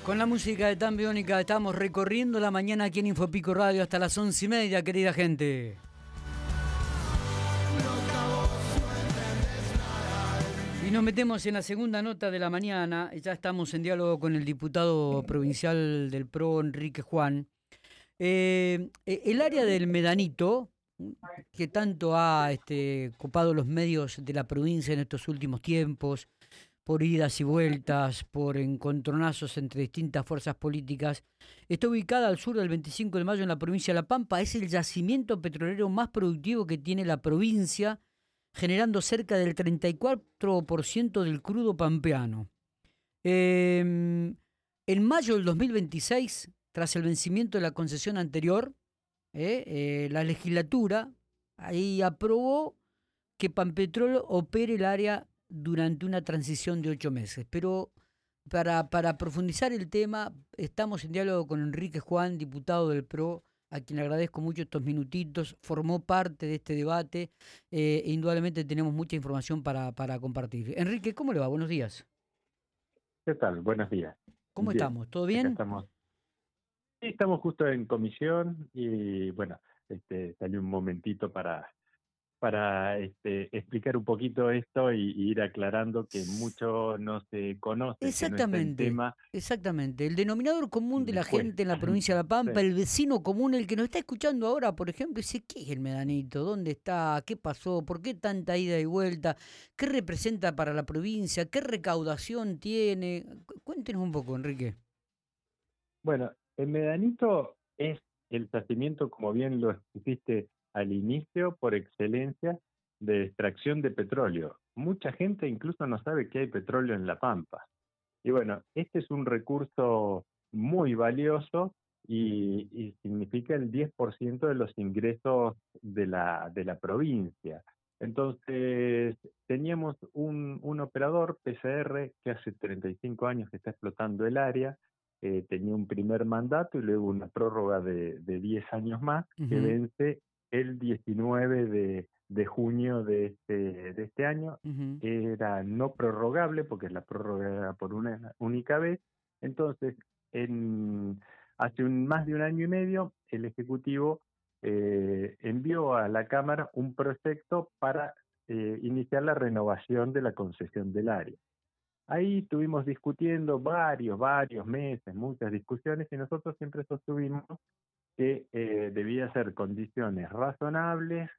Con la música de Tan Biónica estamos recorriendo la mañana aquí en Infopico Radio hasta las 11:30, querida gente. Y nos metemos en la segunda nota de la mañana. Ya estamos en diálogo con el diputado provincial del PRO, Enrique Juan. El área del Medanito, que tanto ha copado los medios de la provincia en estos últimos tiempos, por idas y vueltas, por encontronazos entre distintas fuerzas políticas, está ubicada al sur del 25 de mayo en la provincia de La Pampa. Es el yacimiento petrolero más productivo que tiene la provincia, generando cerca del 34% del crudo pampeano. En mayo del 2026, tras el vencimiento de la concesión anterior, la legislatura ahí aprobó que Pampetrol opere el área durante una transición de 8 meses. Pero para profundizar el tema, estamos en diálogo con Enrique Juan, diputado del PRO, a quien le agradezco mucho estos minutitos. Formó parte de este debate e indudablemente tenemos mucha información para compartir. Enrique, ¿cómo le va? Buenos días. ¿Qué tal? Buenos días. ¿Cómo Bien, estamos? ¿Todo acá bien? estamos. Sí, estamos justo en comisión y bueno, salió un momentito para explicar un poquito esto y ir aclarando que mucho no se conoce, el que no está en Exactamente, tema. exactamente. El denominador común de la gente en Cuesta. la provincia de La Pampa, Sí. el vecino común, el que nos está escuchando ahora, por ejemplo, dice, ¿qué es el Medanito? ¿Dónde está? ¿Qué pasó? ¿Por qué tanta ida y vuelta? ¿Qué representa para la provincia? ¿Qué recaudación tiene? Cuéntenos un poco, Enrique. Bueno, el Medanito es el yacimiento, como bien lo expusiste al inicio, por excelencia de extracción de petróleo. Mucha gente incluso no sabe que hay petróleo en La Pampa. Y bueno, este es un recurso muy valioso y significa el 10% de los ingresos de la provincia. Entonces, teníamos un operador PCR que hace 35 años que está explotando el área, tenía un primer mandato y luego una prórroga de 10 años más que Ujú, vence el 19 de junio de este año. ujú. Era no prorrogable porque la prórroga era por una única vez. Entonces, hace más de un año y medio, el Ejecutivo envió a la Cámara un proyecto para iniciar la renovación de la concesión del área. Ahí estuvimos discutiendo varios meses, muchas discusiones, y nosotros siempre sostuvimos que debía ser condiciones razonables,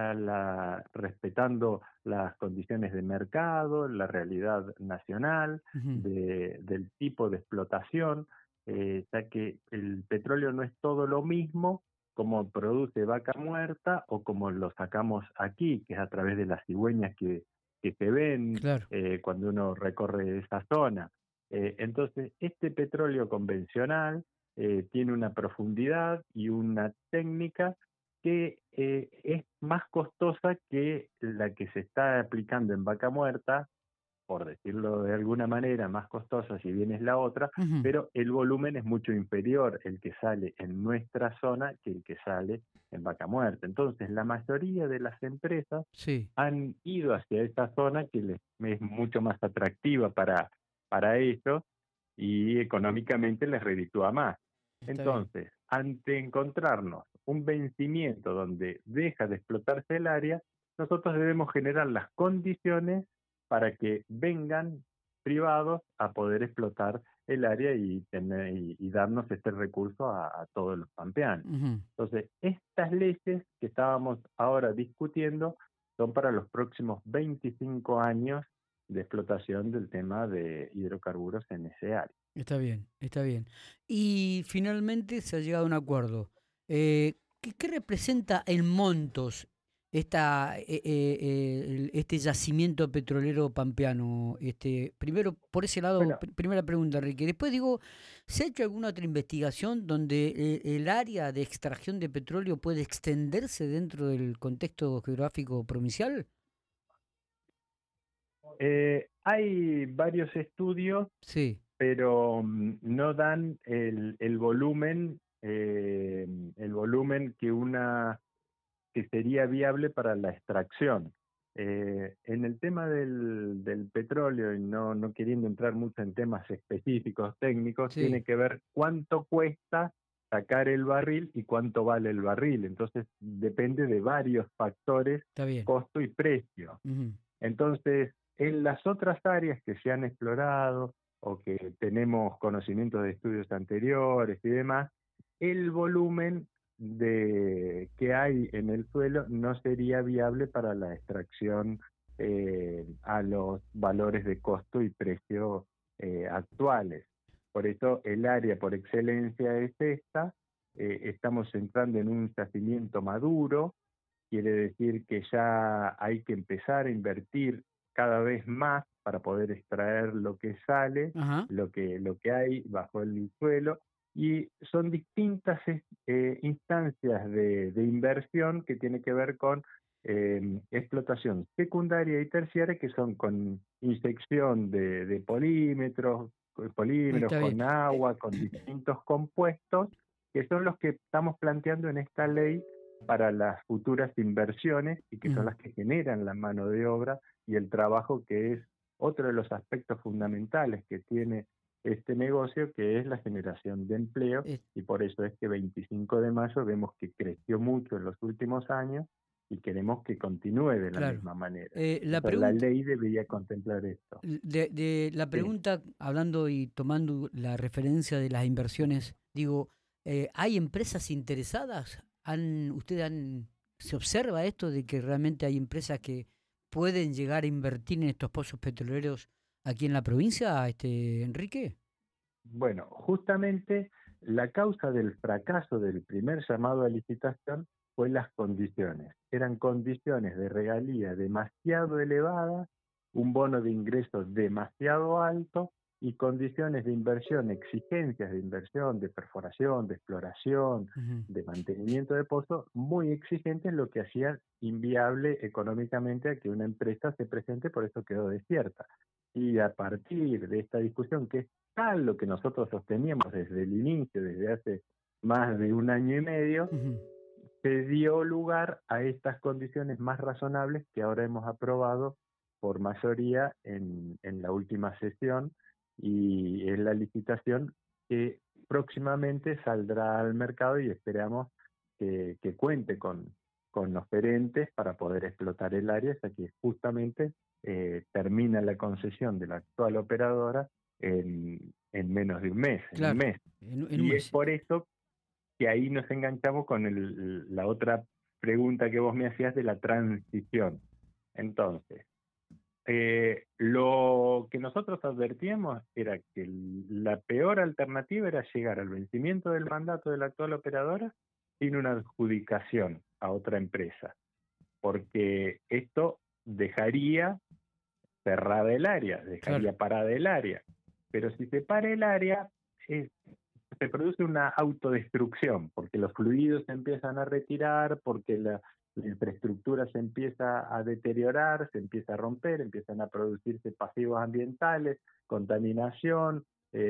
respetando las condiciones de mercado, la realidad nacional, Ujú. del tipo de explotación, ya que el petróleo no es todo lo mismo como produce Vaca Muerta o como lo sacamos aquí, que es a través de las cigüeñas que se ven Claro. cuando uno recorre esa zona. Entonces, este petróleo convencional tiene una profundidad y una técnica que es más costosa que la que se está aplicando en Vaca Muerta, por decirlo de alguna manera, más costosa si bien es la otra, Ujú. pero el volumen es mucho inferior el que sale en nuestra zona que el que sale en Vaca Muerta. Entonces, la mayoría de las empresas Sí, han ido hacia esta zona que les es mucho más atractiva para ellos y económicamente les reditúa más. está bien. Entonces, ante encontrarnos un vencimiento donde deja de explotarse el área, nosotros debemos generar las condiciones para que vengan privados a poder explotar el área y darnos este recurso a todos los pampeanos. Ujú. Entonces, estas leyes que estábamos ahora discutiendo son para los próximos 25 años de explotación del tema de hidrocarburos en ese área. Está bien, está bien. Y finalmente se ha llegado a un acuerdo. ¿Qué representa en montos este yacimiento petrolero pampeano? Primero, por ese lado, Bueno, primera pregunta, Enrique. Después digo, ¿se ha hecho alguna otra investigación donde el área de extracción de petróleo puede extenderse dentro del contexto geográfico provincial? hay varios estudios, Sí. pero no dan el volumen que sería viable para la extracción. En el tema del petróleo, y no queriendo entrar mucho en temas específicos, técnicos, tiene Sí, que ver cuánto cuesta sacar el barril y cuánto vale el barril. Entonces, depende de varios factores, está bien. costo y precio. Ujú. Entonces, en las otras áreas que se han explorado o que tenemos conocimientos de estudios anteriores y demás, el volumen que hay en el suelo no sería viable para la extracción a los valores de costo y precio actuales. Por eso el área por excelencia es esta. Estamos entrando en un yacimiento maduro. Quiere decir que ya hay que empezar a invertir cada vez más para poder extraer lo que sale, Ajá. lo que hay bajo el suelo, y son distintas instancias de inversión que tiene que ver con explotación secundaria y terciaria, que son con inyección de polímeros, Está bien. con agua, con distintos compuestos, que son los que estamos planteando en esta ley para las futuras inversiones y que son Ujú. las que generan la mano de obra y el trabajo, que es otro de los aspectos fundamentales que tiene este negocio, que es la generación de empleo, Eh, y por eso es que 25 de mayo vemos que creció mucho en los últimos años y queremos que continúe de la claro. misma manera. La Entonces la pregunta, ley debería contemplar esto. la Sí. pregunta, hablando y tomando la referencia de las inversiones, digo, ¿hay empresas interesadas? ¿Se observa esto de que realmente hay empresas que pueden llegar a invertir en estos pozos petroleros aquí en la provincia, Enrique? Bueno, justamente la causa del fracaso del primer llamado a licitación fue las condiciones. Eran condiciones de regalía demasiado elevadas, un bono de ingresos demasiado alto y condiciones de inversión, exigencias de inversión, de perforación, de exploración, Ujú. de mantenimiento de pozos muy exigentes, lo que hacía inviable económicamente a que una empresa se presente, por eso quedó desierta. Y a partir de esta discusión, que es tal lo que nosotros sosteníamos desde el inicio, desde hace más de un año y medio, Ujú. se dio lugar a estas condiciones más razonables que ahora hemos aprobado por mayoría en la última sesión, y es la licitación que próximamente saldrá al mercado y esperamos que cuente con oferentes para poder explotar el área, ya que justamente termina la concesión de la actual operadora en menos de un mes, en un Claro, mes. en un Y es mes. por eso que ahí nos enganchamos con la otra pregunta que vos me hacías de la transición. Entonces, lo que nosotros advertíamos era que la peor alternativa era llegar al vencimiento del mandato de la actual operadora sin una adjudicación a otra empresa, porque esto dejaría cerrada el área, Claro. dejaría parada el área. Pero si se para el área, se produce una autodestrucción, porque los fluidos se empiezan a retirar, porque la infraestructura se empieza a deteriorar, se empieza a romper, empiezan a producirse pasivos ambientales, contaminación,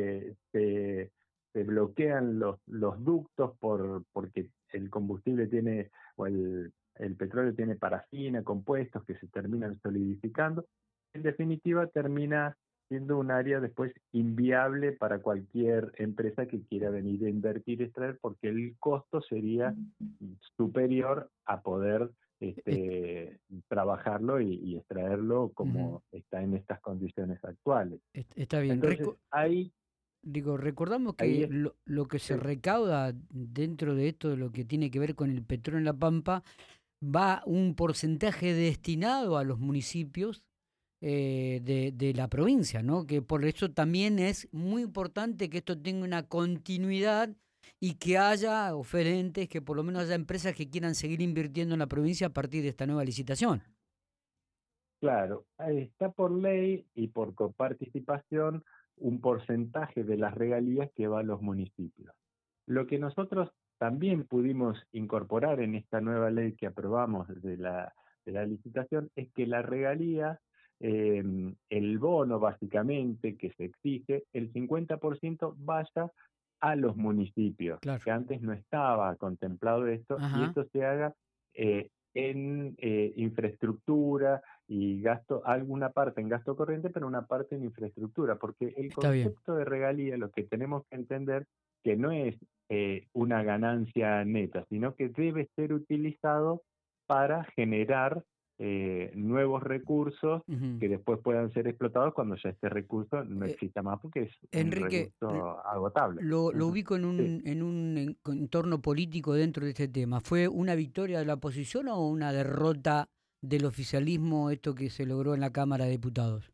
se bloquean los ductos porque el combustible tiene, o el petróleo tiene parafina, compuestos que se terminan solidificando. En definitiva, termina siendo un área después inviable para cualquier empresa que quiera venir a invertir y extraer, porque el costo sería superior a poder Est- trabajarlo y extraerlo Ujú. como está en estas condiciones actuales. Está bien. Entonces, Digo, recordamos ahí que es, lo que se sí, recauda dentro de esto, de lo que tiene que ver con el petróleo en La Pampa, va un porcentaje destinado a los municipios de la provincia, ¿no? Que por eso también es muy importante que esto tenga una continuidad y que haya oferentes, que por lo menos haya empresas que quieran seguir invirtiendo en la provincia a partir de esta nueva licitación. claro, ahí está por ley y por coparticipación un porcentaje de las regalías que va a los municipios. Lo que nosotros también pudimos incorporar en esta nueva ley que aprobamos de la licitación es que la regalía, eh, el bono básicamente que se exige, el 50% vaya a los municipios, Claro. que antes no estaba contemplado esto, y Ajá. esto se haga en infraestructura y gasto, alguna parte en gasto corriente, pero una parte en infraestructura, porque el Está bien. concepto de regalía, lo que tenemos que entender, que no es una ganancia neta, sino que debe ser utilizado para generar nuevos recursos Ujú. que después puedan ser explotados cuando ya este recurso no Eh, exista más, porque es un Enrique, recurso agotable. lo Ujú. ubico Sí. en un entorno político dentro de este tema. ¿Fue una victoria de la oposición o una derrota del oficialismo esto que se logró en la Cámara de Diputados?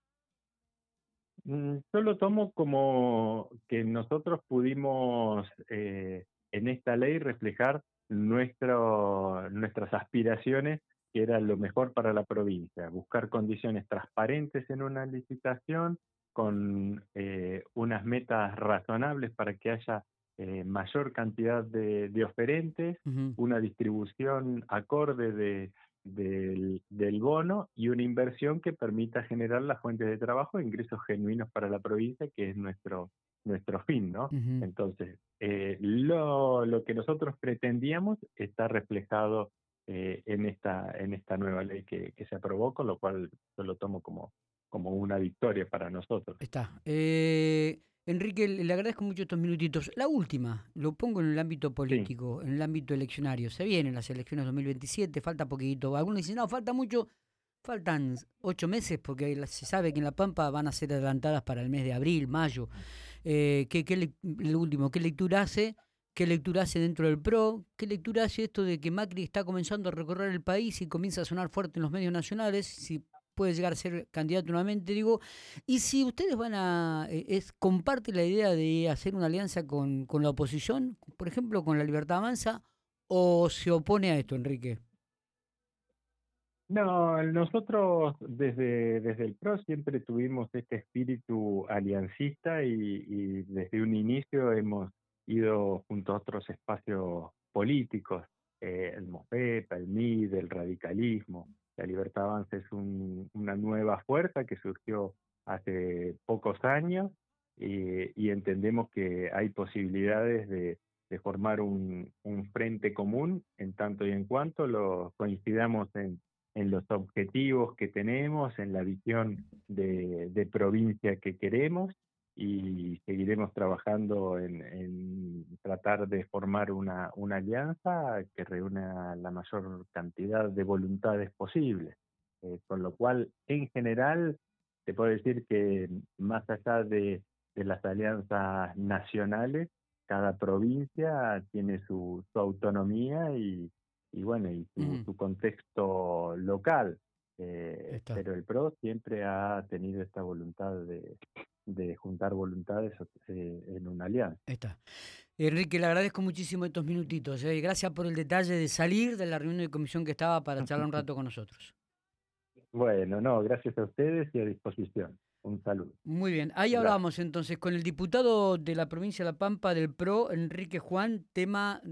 Yo lo tomo como que nosotros pudimos en esta ley reflejar nuestras aspiraciones, que era lo mejor para la provincia, buscar condiciones transparentes en una licitación, con unas metas razonables para que haya mayor cantidad de oferentes, Ujú, una distribución acorde del bono y una inversión que permita generar las fuentes de trabajo e ingresos genuinos para la provincia, que es nuestro fin, ¿no? ujú. Entonces, lo que nosotros pretendíamos está reflejado en esta nueva ley que se aprobó, con lo cual yo lo tomo como una victoria para nosotros. Está. Enrique, le agradezco mucho estos minutitos. La última, lo pongo en el ámbito Sí, político, en el ámbito eleccionario. Se vienen las elecciones 2027, falta poquito. Algunos dicen, no, falta mucho. Faltan 8 meses porque se sabe que en La Pampa van a ser adelantadas para el mes de abril, mayo. Lo último, ¿qué lectura hace? ¿Qué lectura hace dentro del PRO? ¿Qué lectura hace esto de que Macri está comenzando a recorrer el país y comienza a sonar fuerte en los medios nacionales? Si puede llegar a ser candidato nuevamente, digo. Y si ustedes van a, comparte la idea de hacer una alianza con la oposición, por ejemplo, con la Libertad Avanza, o se opone a esto, Enrique. no, nosotros desde el PRO siempre tuvimos este espíritu aliancista y desde un inicio hemos ido junto a otros espacios políticos, el MOPEPA, el MID, el radicalismo. La Libertad Avanza es una nueva fuerza que surgió hace pocos años y entendemos que hay posibilidades de formar un frente común en tanto y en cuanto lo coincidamos en los objetivos que tenemos, en la visión de provincia que queremos y seguiremos trabajando en tratar de formar una alianza que reúna la mayor cantidad de voluntades posibles. Con lo cual, en general, te puedo decir que más allá de las alianzas nacionales, cada provincia tiene su autonomía y bueno, y su, Ujú, su contexto local. está. Pero el PRO siempre ha tenido esta voluntad de juntar voluntades en una alianza. Está. Enrique, le agradezco muchísimo estos minutitos. Gracias por el detalle de salir de la reunión de comisión que estaba para charlar un rato con nosotros. Bueno, no, gracias a ustedes y a disposición. Un saludo. Muy bien, ahí Gracias. hablábamos entonces con el diputado de la provincia de La Pampa del PRO, Enrique Juan, tema